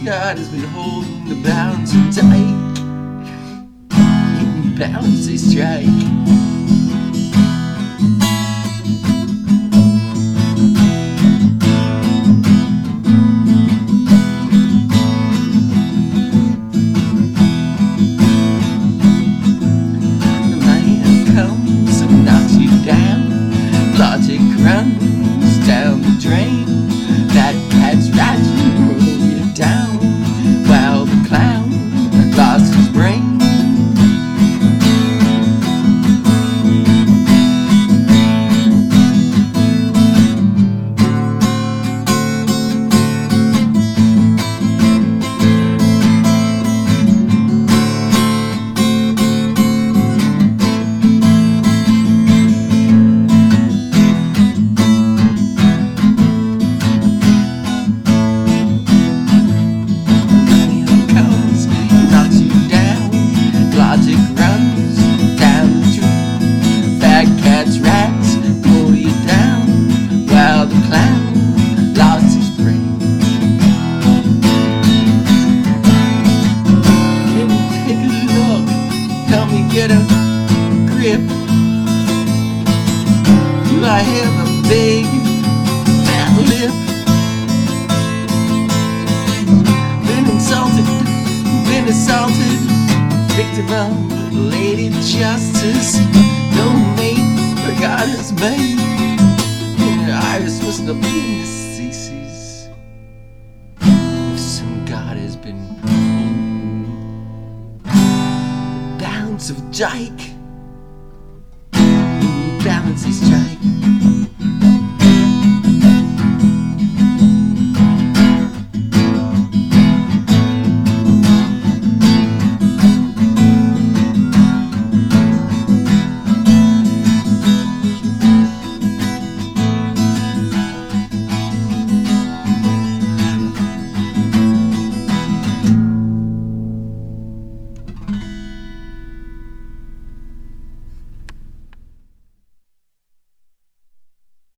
God has been holding the balance tight. Balance they strike. The man comes and knocks you down. Logic runs down the drain. That cat's right to roll you down, while the clown had lost his brain. Logic runs down the street. Fat cats, rats pull you down, while the clown lost his brain. Let me take a look, help me get a grip. Do I have a big fat lip? Been assaulted, victim of Lady Justice. No mate forgot his mate. Iris must have been deceased. If some God has been holding the balance of Jike, balance is Jike.